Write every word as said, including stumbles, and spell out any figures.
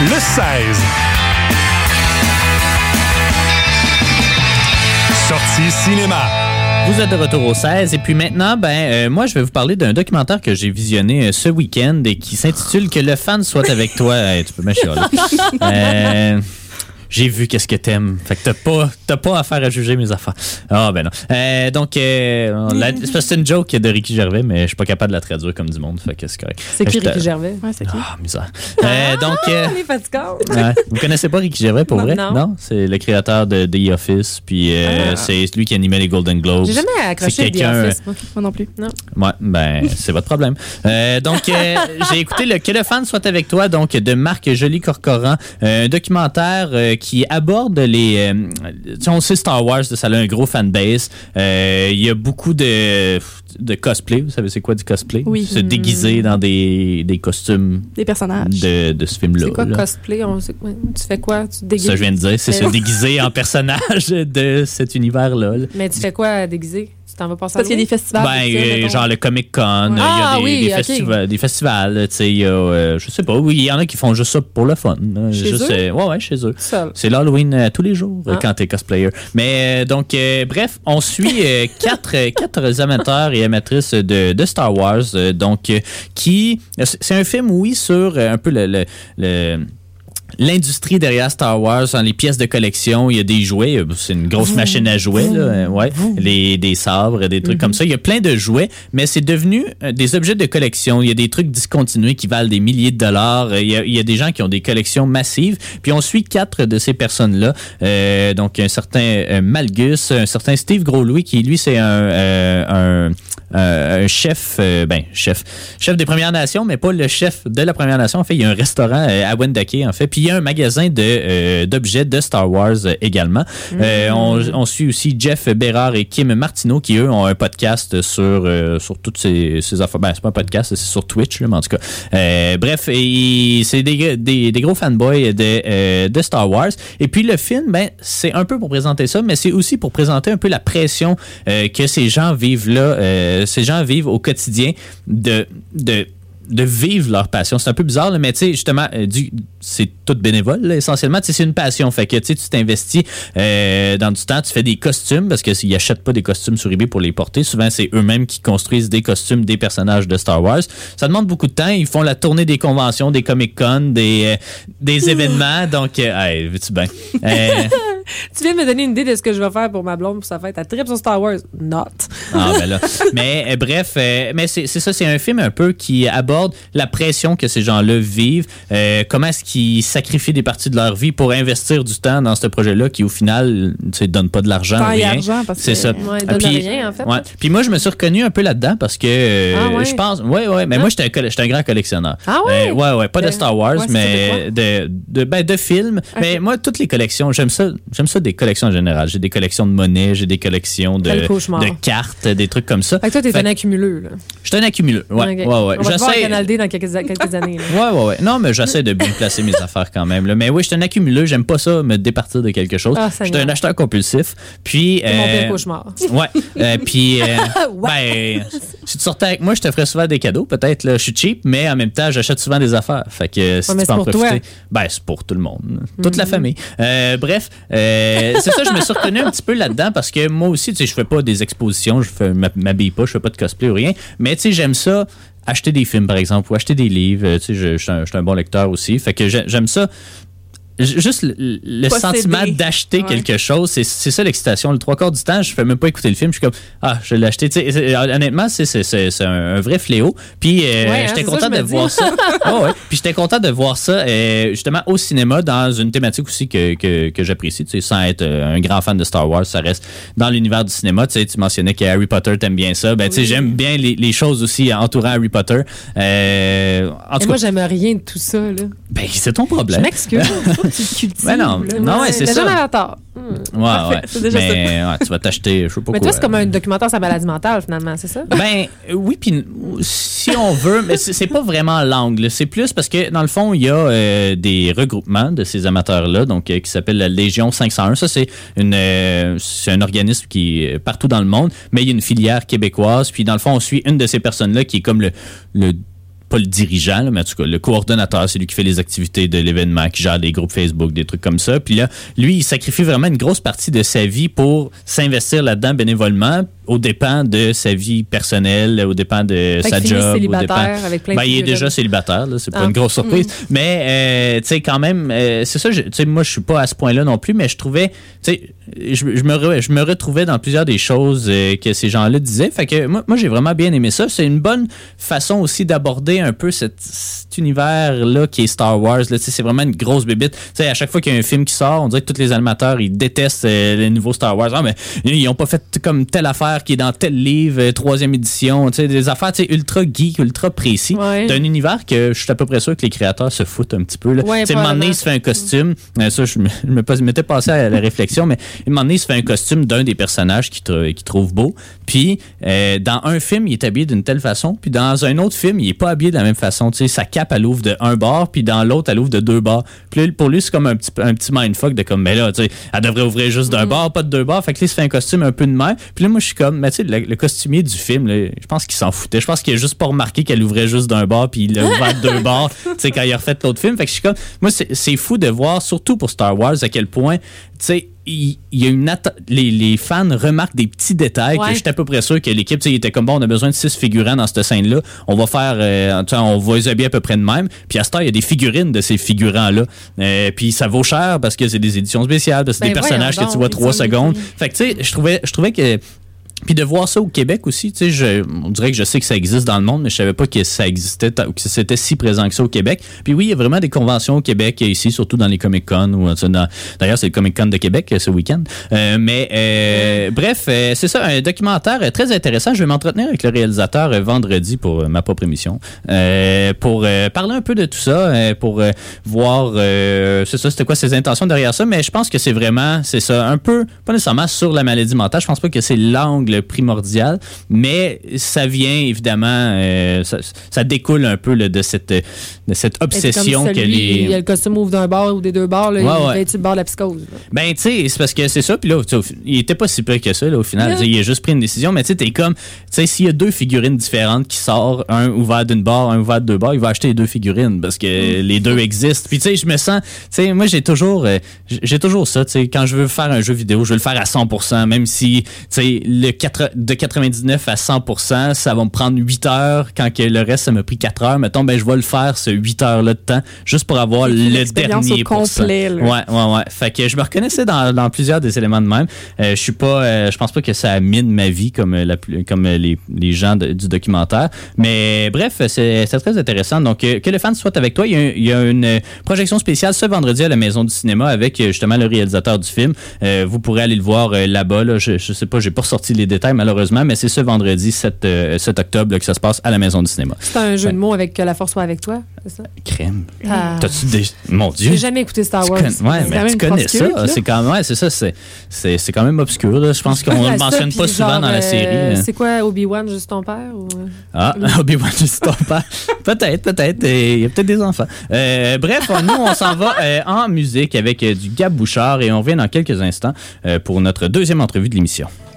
le seize. Sortie cinéma. Vous êtes de retour au seize et puis maintenant, ben euh, moi je vais vous parler d'un documentaire que j'ai visionné euh, ce week-end et qui s'intitule Que le fan soit avec toi. Hey, tu peux m'acheter là. Euh, j'ai vu qu'est-ce que t'aimes. Fait que t'as pas, t'as pas affaire à juger mes affaires. Ah ben non. Euh, donc, euh, la, c'est, c'est une joke de Ricky Gervais, mais je suis pas capable de la traduire comme du monde. Fait que c'est correct. C'est qui Ricky Ricky Gervais? Ouais, c'est qui? Ah, misère. Euh, donc, euh, les fatigants. ouais. Vous connaissez pas Ricky Gervais pour non, vrai? Non. non. C'est le créateur de The Office. Puis euh, ah. c'est lui qui animait les Golden Globes. J'ai jamais accroché The Office. Moi, moi non plus. Non. Ouais, ben, c'est votre problème. Euh, donc, euh, j'ai écouté le Que le fan soit avec toi, donc de Marc Joly-Corcoran, euh, un documentaire euh, qui aborde les. Euh, tu sais, on sait Star Wars, ça a un gros fanbase. Euh, Il y a beaucoup de, de cosplay. Vous savez, c'est quoi du cosplay? Oui. Se déguiser dans des, des costumes. Des personnages. De, de ce film-là. C'est quoi là. cosplay? On sait, tu fais quoi? Tu te déguises? Ça, je viens de dire, c'est se déguiser en personnage de cet univers-là. Là. Mais tu fais quoi déguisé? Tu t'en vas passer à Parce qu'il y a des festivals. Ben, euh, genre le Comic Con, il ouais. y a ah, des, oui, des, okay. festiva- des festivals, tu sais, il y a, euh, je sais pas, oui, il y en a qui font juste ça pour le fun. Chez juste, eux? Euh, ouais, ouais, chez eux. Seul. C'est l'Halloween euh, tous les jours ah. quand t'es cosplayer. Mais, euh, donc, euh, bref, on suit euh, quatre, quatre amateurs et amatrices de, de Star Wars, euh, donc, euh, qui, c'est un film, oui, sur euh, un peu le, le, le l'industrie derrière Star Wars, dans les pièces de collection, il y a des jouets, c'est une grosse machine à jouets, là, ouais, les, des sabres, des trucs mm-hmm. comme ça. Il y a plein de jouets, mais c'est devenu des objets de collection. Il y a des trucs discontinués qui valent des milliers de dollars. Il y a, il y a des gens qui ont des collections massives. Puis on suit quatre de ces personnes-là. Euh, donc un certain euh, Malgus, un certain Steve Gros-Louis, qui lui c'est un, euh, un Euh, un chef, euh, ben chef, chef des Premières Nations, mais pas le chef de la Première Nation. En fait, il y a un restaurant euh, à Wendake, en fait, puis il y a un magasin de euh, d'objets de Star Wars euh, également. Mm. Euh, on, on suit aussi Jeff Bérard et Kim Martineau qui eux ont un podcast sur euh, sur toutes ces, ces affaires. Ben c'est pas un podcast, c'est sur Twitch, là, mais en tout cas. Euh, bref, et c'est des, des des gros fanboys de euh, de Star Wars. Et puis le film, ben c'est un peu pour présenter ça, mais c'est aussi pour présenter un peu la pression euh, que ces gens vivent là. Euh, ces gens vivent au quotidien de, de, de vivre leur passion. C'est un peu bizarre, là, mais tu sais, justement, euh, du, c'est tout bénévole, là, essentiellement. Tu sais, c'est une passion. Fait que tu t'investis euh, dans du temps, tu fais des costumes, parce qu'ils n'achètent pas des costumes sur eBay pour les porter. Souvent, c'est eux-mêmes qui construisent des costumes des personnages de Star Wars. Ça demande beaucoup de temps. Ils font la tournée des conventions, des Comic-Con, des, euh, des événements. Donc, euh, hey, veux-tu bien? Euh, tu viens de me donner une idée de ce que je vais faire pour ma blonde pour sa fête. Elle tripe sur Star Wars. Not. Ah, ben là. Mais euh, bref, euh, mais c'est, c'est ça, c'est un film un peu qui aborde la pression que ces gens-là vivent, euh, comment est-ce qu'ils sacrifient des parties de leur vie pour investir du temps dans ce projet-là qui, au final, ne donne pas de l'argent. Temps rien. et argent, parce c'est que... ça. Ouais, il donne puis, rien, en fait. Ouais. Puis moi, je me suis reconnu un peu là-dedans parce que euh, ah, ouais. je pense... Ouais, ouais, mais ah. moi, j'étais un, j'étais un grand collectionneur. Ah ouais? Euh, ouais, ouais, pas de, de Star Wars, ouais, mais de, de, ben, de films. Okay. Mais moi, toutes les collections, j'aime ça, j'aime ça des collections en général. J'ai des collections de monnaie, j'ai des collections de, de cartes, des trucs comme ça. Fait que toi, t'es fait, un accumuleux, là. Je suis un accumuleux, ouais. Okay. ouais, ouais. On va te voir à Canal D dans quelques, quelques années. Là. Ouais, ouais, ouais. Non, mais j'essaie de bien placer mes affaires quand même. Là. Mais oui, je suis un accumuleux. J'aime pas ça, me départir de quelque chose. Ah, je suis un acheteur compulsif. Puis. C'est euh, mon pire cauchemar. Ouais. Euh, puis. Euh, ben, si tu sortais avec moi, je te ferais souvent des cadeaux. Peut-être, là, je suis cheap, mais en même temps, j'achète souvent des affaires. Fait que si ouais, tu peux en profiter. Toi. Ben, c'est pour tout le monde. Toute mm-hmm. la famille. Euh, bref, euh, c'est ça, je me suis reconnu un petit peu là-dedans parce que moi aussi, tu sais, je fais pas des expositions, je fais, m'habille pas, je fais pas de cosplay ou rien. Mais, tu sais, j'aime ça. Acheter des films, par exemple, ou acheter des livres. Tu sais, je, je, suis un, je suis un bon lecteur aussi. Fait que j'aime ça. Juste le, le sentiment d'acheter ouais. quelque chose, c'est, c'est ça l'excitation. Le trois quarts du temps, je ne fais même pas écouter le film. Je suis comme, ah, je l'ai acheté. T'sais, honnêtement, c'est, c'est, c'est, c'est un, un vrai fléau. Puis euh, ouais, j'étais hein, content de voir ça. oh, ouais. Puis j'étais content de voir ça euh, justement au cinéma dans une thématique aussi que, que, que j'apprécie. Sans être un grand fan de Star Wars, ça reste dans l'univers du cinéma. Tu mentionnais que Harry Potter, t'aimes bien ça. Ben, oui. J'aime bien les, les choses aussi entourant Harry Potter. Euh, en tout Et cas, moi, j'aime rien de tout ça. Là. Ben, c'est ton problème. Je m'excuse. Ben non, là. non ouais, c'est déjà ça. Déjà tard. Mmh. Ouais, ouais. C'est déjà mais ça. Ouais, tu vas t'acheter, je sais pas mais quoi. toi, c'est comme un documentaire sur la maladie mentale, finalement, c'est ça? Ben oui, puis si on veut, mais c'est, c'est pas vraiment l'angle. C'est plus parce que, dans le fond, il y a euh, des regroupements de ces amateurs-là, donc euh, qui s'appelle la Légion cinq cent un. Ça, c'est, une, euh, c'est un organisme qui est partout dans le monde, mais il y a une filière québécoise. Puis, dans le fond, on suit une de ces personnes-là qui est comme le... le pas le dirigeant, là, mais en tout cas, le coordonnateur, c'est lui qui fait les activités de l'événement, qui gère des groupes Facebook, des trucs comme ça. Puis là, lui, il sacrifie vraiment une grosse partie de sa vie pour s'investir là-dedans bénévolement, aux dépens de sa vie personnelle, aux dépens de fait sa qu'il finit job. célibataire Dépens... avec plein ben, de il est figurines. déjà célibataire, là, c'est pas Ah. une grosse surprise. Mm. Mais, euh, tu sais, quand même, euh, c'est ça, je, tu sais, moi, je suis pas à ce point-là non plus, mais je trouvais, tu sais, je, je, me re, je me retrouvais dans plusieurs des choses euh, que ces gens-là disaient. Fait que moi, moi, j'ai vraiment bien aimé ça. C'est une bonne façon aussi d'aborder un peu cette, cet univers-là qui est Star Wars. Là. C'est vraiment une grosse bébite. T'sais, à chaque fois qu'il y a un film qui sort, on dirait que tous les animateurs, ils détestent euh, les nouveaux Star Wars. Ah, mais ils ont pas fait comme telle affaire qui est dans tel livre, euh, troisième édition. Des affaires ultra geek, ultra précis. Ouais. D'un univers que je suis à peu près sûr que les créateurs se foutent un petit peu. Là. Ouais, un moment donné, il se fait un costume. Euh, ça, je, me, je me pas- m'étais passé à la réflexion, mais un moment donné, il se fait un costume d'un des personnages qu'il tr- qu'il trouve beau. Puis, euh, dans un film, il est habillé d'une telle façon. Puis, dans un autre film, il est pas habillé de la même façon. Tu sais, sa cape, elle ouvre de un bord, puis dans l'autre, elle ouvre de deux bords. Puis là, pour lui, c'est comme un petit, un petit mindfuck de comme, mais là, tu sais, elle devrait ouvrir juste d'un Mm. bord, pas de deux bords. Fait que là, il se fait un costume un peu de mer. Puis là, moi, je suis comme, mais tu sais, le, le costumier du film, là, je pense qu'il s'en foutait. Je pense qu'il a juste pas remarqué qu'elle ouvrait juste d'un bord, puis il l'a ouvert de deux bords, tu sais, quand il a refait l'autre film. Fait que je suis comme, moi, c'est, c'est fou de voir, surtout pour Star Wars, à quel point, tu sais, il y a une atta- les, les fans remarquent des petits détails Ouais. que j'étais à peu près sûr que l'équipe, tu sais, il était comme bon, on a besoin de six figurants dans cette scène-là. On va faire, euh, tu sais, on va les habiller à peu près de même. Puis à ce temps, il y a des figurines de ces figurants-là. Euh, puis ça vaut cher parce que c'est des éditions spéciales, parce que c'est Ben des personnages voyons que tu vois donc, trois ils sont secondes. mignons. Fait que tu sais, je trouvais, je trouvais que puis de voir ça au Québec aussi, tu sais, je, on dirait que je sais que ça existe dans le monde, mais je savais pas que ça existait, ou que c'était si présent que ça au Québec. Puis oui, il y a vraiment des conventions au Québec ici, surtout dans les Comic-Con. Ou, dans, d'ailleurs, c'est le Comic-Con de Québec ce week-end. Euh, mais euh, bref, euh, c'est ça, un documentaire euh, très intéressant. Je vais m'entretenir avec le réalisateur euh, vendredi pour euh, ma propre émission, euh, pour euh, parler un peu de tout ça, euh, pour euh, voir, euh, c'est ça, c'était quoi ses intentions derrière ça. Mais je pense que c'est vraiment, c'est ça, un peu, pas nécessairement sur la maladie mentale. Je pense pas que c'est l'angle primordial, mais ça vient évidemment, euh, ça, ça découle un peu là, de cette de cette obsession comme que celui, les... il y a le costume ouvre d'un bord ou des deux bords, là, Ouais, il ouais. va être sur le bord de la psychose. là. Ben, tu sais, c'est parce que c'est ça, puis là, tu sais, au fi- il était pas si près que ça, là, au final. Yeah. Tu sais, Il a juste pris une décision, mais tu sais, t'es comme, tu sais, s'il y a deux figurines différentes qui sortent, un ouvert d'une barre, un ouvert de deux barres, il va acheter les deux figurines parce que les deux existent. Puis, tu sais, je me sens, tu sais, moi, j'ai toujours, euh, j'ai toujours ça, tu sais, quand je veux faire un jeu vidéo, je veux le faire à cent pour cent, même si, tu sais, le quatre- de quatre-vingt-dix-neuf à cent pour cent, ça va me prendre huit heures, quand que le reste, ça m'a pris quatre heures. Mettons, ben, je vais le faire ce huit heures-là de temps, juste pour avoir C'est le l'expérience dernier au pourcent. complet, là. Ouais, ouais, ouais. Fait que je me reconnaissais dans, dans plusieurs des éléments de même. Euh, je suis pas, euh, je pense pas que ça mine ma vie comme la, plus- comme les, les gens de- du documentaire. Mais bref, c'est, c'est très intéressant. Donc, euh, que le fan soit avec toi. Il y a, un- il y a une euh, projection spéciale ce vendredi à la Maison du Cinéma avec euh, justement le réalisateur du film. Euh, vous pourrez aller le voir euh, là-bas. Là. Je, je sais pas, j'ai pas ressorti les détails malheureusement, mais c'est ce vendredi sept, euh, sept octobre là, que ça se passe à la Maison du Cinéma. C'est un jeu Ouais. de mots avec que la force soit avec toi, c'est ça? Crème. Ah. T'as-tu des... Mon Dieu. J'ai jamais écouté Star Tu Wars. connais- ouais, C'est quand mais même tu une connais force ça. culte, là. C'est quand même, ouais, c'est ça. C'est, c'est, c'est quand même obscur. Là. Je pense qu'on Ouais, le ça, mentionne puis pas souvent genre, dans la euh, série. hein. C'est quoi, Obi-Wan, juste ton père? Ou... Ah, Obi-Wan, juste ton père. Peut-être, peut-être. Il y a peut-être des enfants. Euh, bref, nous, on s'en va euh, en musique avec euh, du Gab Bouchard et on revient dans quelques instants euh, pour notre deuxième entrevue de l'émission.